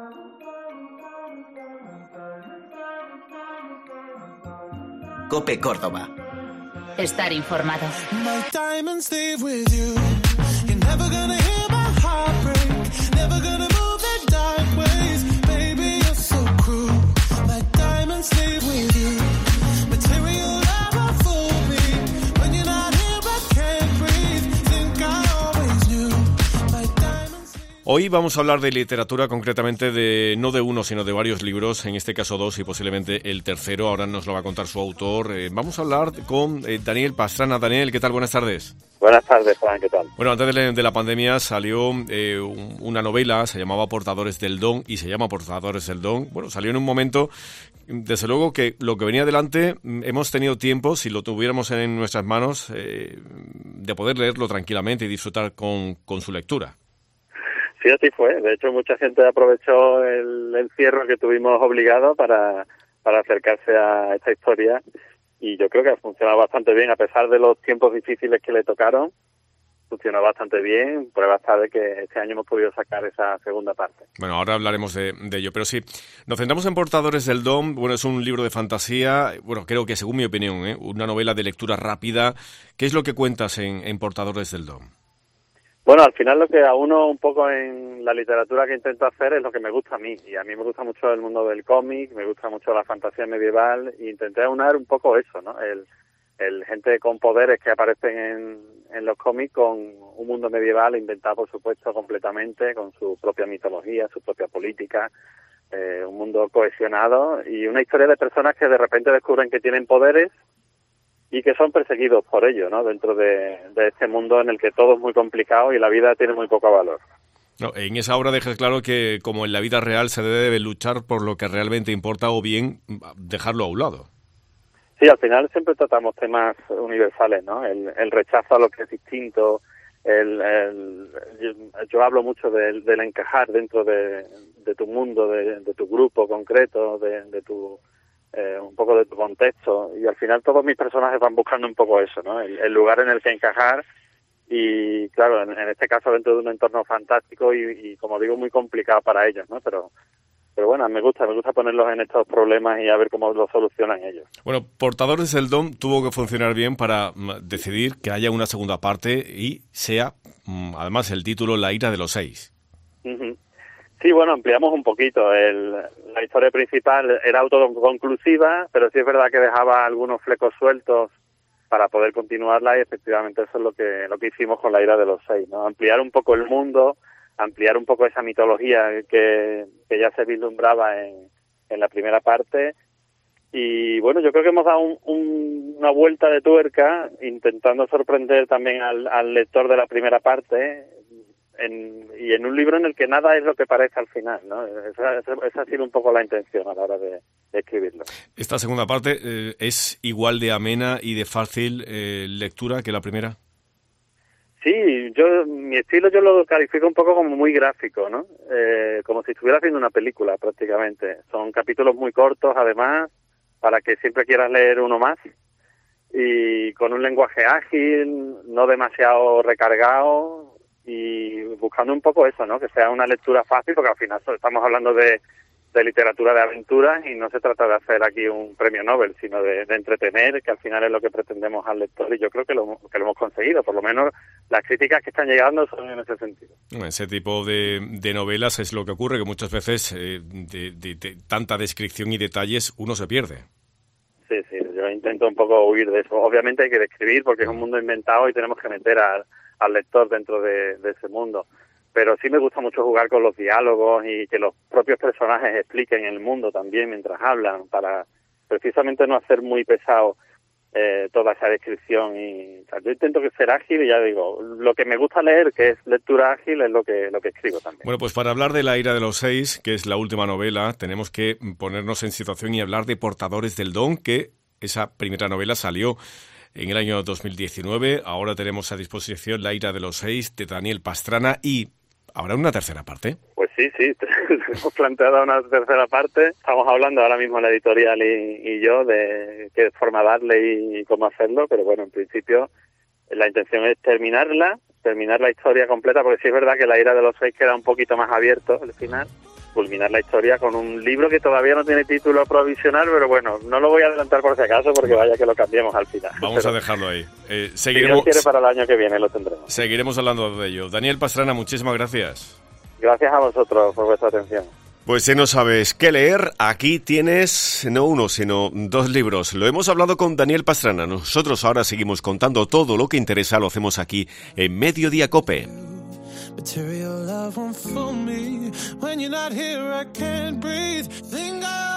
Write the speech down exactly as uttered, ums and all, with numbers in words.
COPE Córdoba. Estar informado. Hoy vamos a hablar de literatura, concretamente de no de uno, sino de varios libros, en este caso dos y posiblemente el tercero. Ahora nos lo va a contar su autor. Eh, vamos a hablar con eh, Daniel Pastrana. Daniel, ¿qué tal? Buenas tardes. Buenas tardes, Juan, ¿qué tal? Bueno, antes de, de la pandemia salió eh, un, una novela, se llamaba Portadores del Don y se llama Portadores del Don. Bueno, salió en un momento, desde luego que lo que venía adelante, hemos tenido tiempo, si lo tuviéramos en nuestras manos, eh, de poder leerlo tranquilamente y disfrutar con, con su lectura. Sí, así fue. De hecho, mucha gente aprovechó el encierro que tuvimos obligado para, para acercarse a esta historia y yo creo que ha funcionado bastante bien, a pesar de los tiempos difíciles que le tocaron. Funcionó bastante bien, prueba está de que este año hemos podido sacar esa segunda parte. Bueno, ahora hablaremos de, de ello, pero sí, nos centramos en Portadores del Don. Bueno, es un libro de fantasía, bueno, creo que según mi opinión, ¿eh? una novela de lectura rápida. ¿Qué es lo que cuentas en, en Portadores del Don? Bueno, al final lo que a uno un poco en la literatura que intento hacer es lo que me gusta a mí, y a mí me gusta mucho el mundo del cómic, me gusta mucho la fantasía medieval, e intenté aunar un poco eso, ¿no? El, el gente con poderes que aparecen en, en los cómics con un mundo medieval inventado, por supuesto, completamente, con su propia mitología, su propia política, eh, un mundo cohesionado y una historia de personas que de repente descubren que tienen poderes y que son perseguidos por ello, ¿no? Dentro de, de este mundo en el que todo es muy complicado y la vida tiene muy poco valor. No, en esa obra dejas claro que, como en la vida real, se debe luchar por lo que realmente importa o bien dejarlo a un lado. Sí, al final siempre tratamos temas universales, ¿no? El, el rechazo a lo que es distinto, el, el yo, yo hablo mucho del, del encajar dentro de, de tu mundo, de, de tu grupo concreto, de, de tu... Eh, un poco de tu contexto, y al final todos mis personajes van buscando un poco eso, ¿no? El, el lugar en el que encajar y, claro, en, en este caso dentro de un entorno fantástico y, y, como digo, muy complicado para ellos, ¿no? Pero pero bueno, me gusta, me gusta ponerlos en estos problemas y a ver cómo lo solucionan ellos. Bueno, Portadores del Don tuvo que funcionar bien para mm, decidir que haya una segunda parte y sea, mm, además, el título La ira de los seis. Uh-huh. Sí, bueno, ampliamos un poquito. El, la historia principal era autoconclusiva, pero sí es verdad que dejaba algunos flecos sueltos para poder continuarla y efectivamente eso es lo que lo que hicimos con La ira de los seis, ¿no? Ampliar un poco el mundo, ampliar un poco esa mitología que, que ya se vislumbraba en, en la primera parte y bueno, yo creo que hemos dado un, un, una vuelta de tuerca intentando sorprender también al, al lector de la primera parte. En, y en un libro en el que nada es lo que parece al final, ¿no? Esa, esa, esa ha sido un poco la intención a la hora de, de escribirlo. Esta segunda parte eh, es igual de amena y de fácil eh, lectura que la primera. Sí, yo mi estilo yo lo califico un poco como muy gráfico, ¿no? Eh, como si estuviera haciendo una película prácticamente. Son capítulos muy cortos, además, para que siempre quieras leer uno más. Y con un lenguaje ágil, no demasiado recargado, y buscando un poco eso, ¿no? Que sea una lectura fácil, porque al final estamos hablando de, de literatura de aventuras y no se trata de hacer aquí un premio Nobel, sino de, de entretener, que al final es lo que pretendemos al lector y yo creo que lo, que lo hemos conseguido. Por lo menos las críticas que están llegando son en ese sentido. Ese tipo de, de novelas es lo que ocurre, que muchas veces eh, de, de, de tanta descripción y detalles uno se pierde. Sí, sí, yo intento un poco huir de eso. Obviamente hay que describir porque es un mundo inventado y tenemos que meter a al lector dentro de, de ese mundo, pero sí me gusta mucho jugar con los diálogos y que los propios personajes expliquen el mundo también mientras hablan, para precisamente no hacer muy pesado eh, toda esa descripción. Y o sea, yo intento que ser ágil y ya digo, lo que me gusta leer, que es lectura ágil, es lo que lo que escribo también. Bueno, pues para hablar de La ira de los seis, que es la última novela, tenemos que ponernos en situación y hablar de Portadores del Don, que esa primera novela salió en el año dos mil diecinueve. Ahora tenemos a disposición La ira de los seis, de Daniel Pastrana, y ¿habrá una tercera parte? Pues sí, sí, hemos planteado una tercera parte. Estamos hablando ahora mismo la editorial y, y yo de qué forma darle y cómo hacerlo, pero bueno, en principio la intención es terminarla, terminar la historia completa, porque sí es verdad que La ira de los seis queda un poquito más abierto al final, culminar la historia con un libro que todavía no tiene título provisional, pero bueno, no lo voy a adelantar por si acaso, porque vaya que lo cambiemos al final. Vamos pero, a dejarlo ahí. Eh, seguiremos, si Dios quiere, para el año que viene lo tendremos. Seguiremos hablando de ello. Daniel Pastrana, muchísimas gracias. Gracias a vosotros por vuestra atención. Pues si no sabes qué leer, aquí tienes no uno, sino dos libros. Lo hemos hablado con Daniel Pastrana. Nosotros ahora seguimos contando todo lo que interesa, lo hacemos aquí en Mediodía COPE. Material love won't fool me. When you're not here, I can't breathe. Think I